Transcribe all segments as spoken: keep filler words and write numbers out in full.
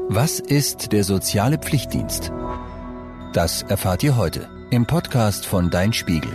Was ist der soziale Pflichtdienst? Das erfahrt ihr heute im Podcast von Dein Spiegel.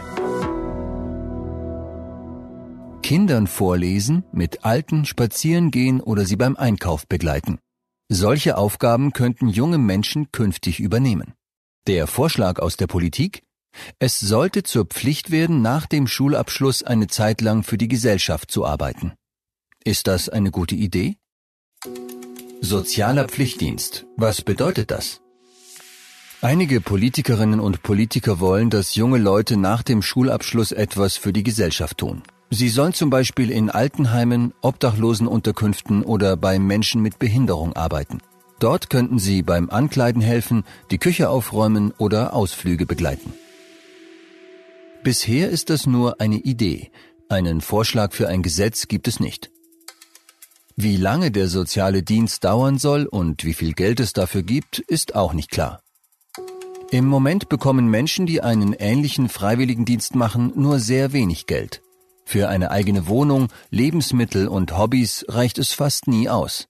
Kindern vorlesen, mit Alten spazieren gehen oder sie beim Einkauf begleiten. Solche Aufgaben könnten junge Menschen künftig übernehmen. Der Vorschlag aus der Politik? Es sollte zur Pflicht werden, nach dem Schulabschluss eine Zeit lang für die Gesellschaft zu arbeiten. Ist das eine gute Idee? Sozialer Pflichtdienst. Was bedeutet das? Einige Politikerinnen und Politiker wollen, dass junge Leute nach dem Schulabschluss etwas für die Gesellschaft tun. Sie sollen zum Beispiel in Altenheimen, Obdachlosenunterkünften oder bei Menschen mit Behinderung arbeiten. Dort könnten sie beim Ankleiden helfen, die Küche aufräumen oder Ausflüge begleiten. Bisher ist das nur eine Idee. Einen Vorschlag für ein Gesetz gibt es nicht. Wie lange der soziale Dienst dauern soll und wie viel Geld es dafür gibt, ist auch nicht klar. Im Moment bekommen Menschen, die einen ähnlichen Freiwilligendienst machen, nur sehr wenig Geld. Für eine eigene Wohnung, Lebensmittel und Hobbys reicht es fast nie aus.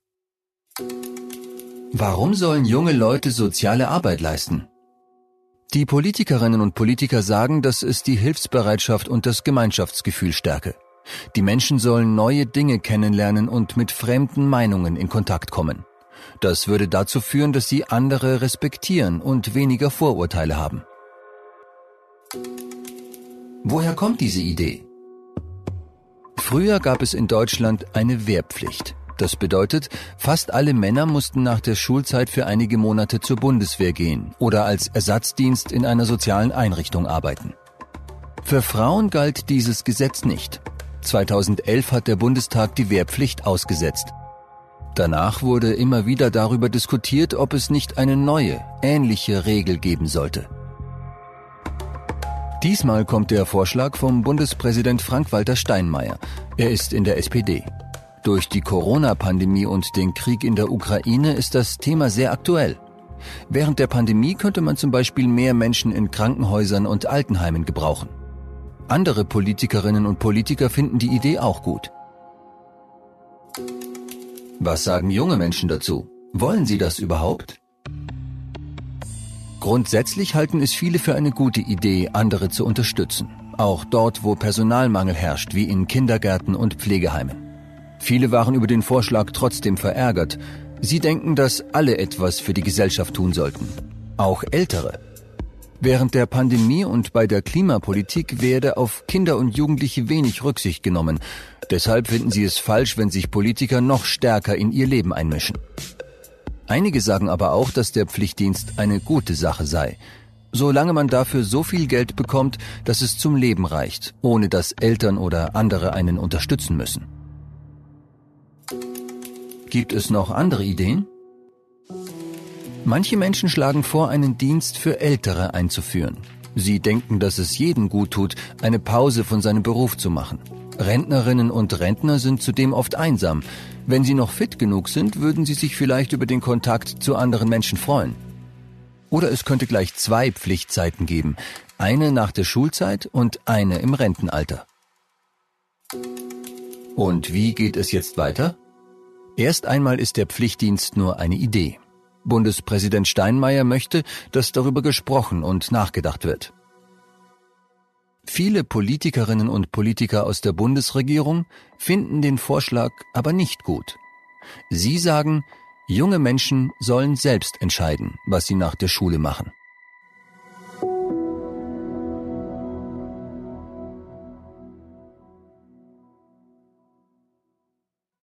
Warum sollen junge Leute soziale Arbeit leisten? Die Politikerinnen und Politiker sagen, dass es die Hilfsbereitschaft und das Gemeinschaftsgefühl stärke. Die Menschen sollen neue Dinge kennenlernen und mit fremden Meinungen in Kontakt kommen. Das würde dazu führen, dass sie andere respektieren und weniger Vorurteile haben. Woher kommt diese Idee? Früher gab es in Deutschland eine Wehrpflicht. Das bedeutet, fast alle Männer mussten nach der Schulzeit für einige Monate zur Bundeswehr gehen oder als Ersatzdienst in einer sozialen Einrichtung arbeiten. Für Frauen galt dieses Gesetz nicht. zweitausendelf hat der Bundestag die Wehrpflicht ausgesetzt. Danach wurde immer wieder darüber diskutiert, ob es nicht eine neue, ähnliche Regel geben sollte. Diesmal kommt der Vorschlag vom Bundespräsident Frank-Walter Steinmeier. Er ist in der S P D. Durch die Corona-Pandemie und den Krieg in der Ukraine ist das Thema sehr aktuell. Während der Pandemie könnte man zum Beispiel mehr Menschen in Krankenhäusern und Altenheimen gebrauchen. Andere Politikerinnen und Politiker finden die Idee auch gut. Was sagen junge Menschen dazu? Wollen sie das überhaupt? Grundsätzlich halten es viele für eine gute Idee, andere zu unterstützen. Auch dort, wo Personalmangel herrscht, wie in Kindergärten und Pflegeheimen. Viele waren über den Vorschlag trotzdem verärgert. Sie denken, dass alle etwas für die Gesellschaft tun sollten. Auch Ältere. Während der Pandemie und bei der Klimapolitik werde auf Kinder und Jugendliche wenig Rücksicht genommen. Deshalb finden sie es falsch, wenn sich Politiker noch stärker in ihr Leben einmischen. Einige sagen aber auch, dass der Pflichtdienst eine gute Sache sei, solange man dafür so viel Geld bekommt, dass es zum Leben reicht, ohne dass Eltern oder andere einen unterstützen müssen. Gibt es noch andere Ideen? Manche Menschen schlagen vor, einen Dienst für Ältere einzuführen. Sie denken, dass es jedem gut tut, eine Pause von seinem Beruf zu machen. Rentnerinnen und Rentner sind zudem oft einsam. Wenn sie noch fit genug sind, würden sie sich vielleicht über den Kontakt zu anderen Menschen freuen. Oder es könnte gleich zwei Pflichtzeiten geben. Eine nach der Schulzeit und eine im Rentenalter. Und wie geht es jetzt weiter? Erst einmal ist der Pflichtdienst nur eine Idee. Bundespräsident Steinmeier möchte, dass darüber gesprochen und nachgedacht wird. Viele Politikerinnen und Politiker aus der Bundesregierung finden den Vorschlag aber nicht gut. Sie sagen, junge Menschen sollen selbst entscheiden, was sie nach der Schule machen.